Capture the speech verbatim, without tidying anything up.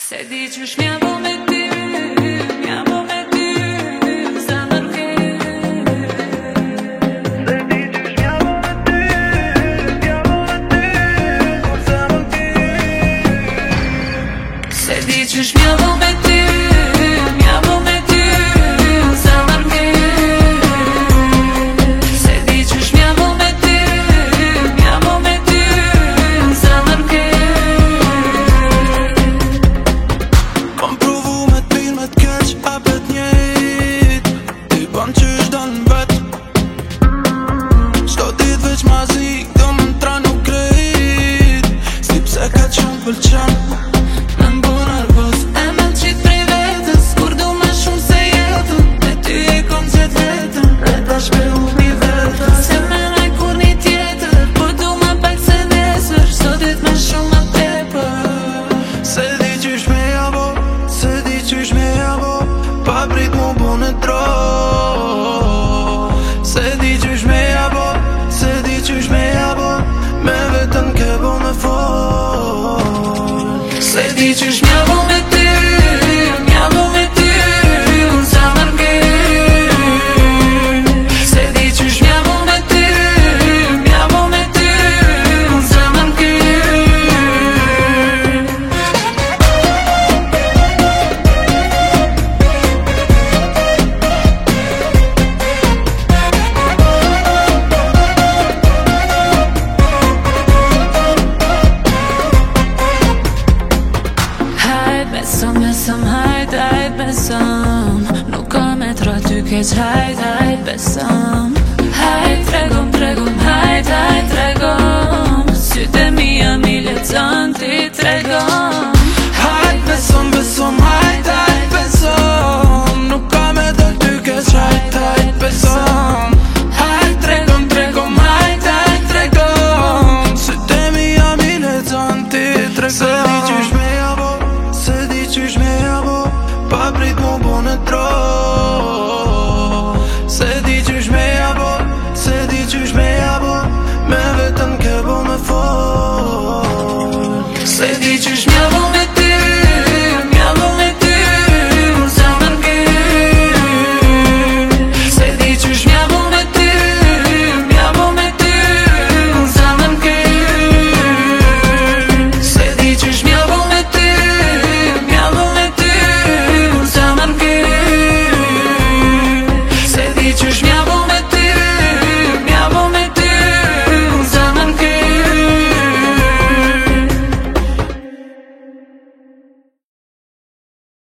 Se di qysh m'ja bo me ty, m'ja bo me ty, sa nërke. Se di qysh m'ja bo me ty, m'ja bo me ty, sa nërke. Se di qysh m'ja bo me ty, m'ja bo me ty, sa nërke. Se di qysh m'ja bo me ty, m'ja bo me ty, sa nërke. Kom provu me t'pin me t'keq, apet njejt ti ban qysh dan vet. Qdo dit veç ma zi, do më n'tranu krejt. Si pse ka qen pëlqen, me m'bo nervos. E me m'qit prej vetës, kur du ma shumë se jetën. Me ty e kom qet vetën, E tash me uni vetën. se me naj kur një tjetër. Po du ma pak se nesër, sot dit me shumë ma tepër. Se di qysh me jabo, se di qysh me jabo, pa prit mu bu në tro. Se di qysh me jabo, se di qysh me jabo, me vetën ke bo me fol. Se di qysh m'ja bo me ty, m'ja bo me ty, sa nërke. Se di qysh m'ja bo me ty, m'ja bo me ty, sa nërke. Hajt besom, besom, hajt, hajt besom. Nuk ka me tra ty keq, hajt, hajt besom. Hajt tregom, tregom, hajt, hajt tregom. Sytë e mija mi lexon ti tregom.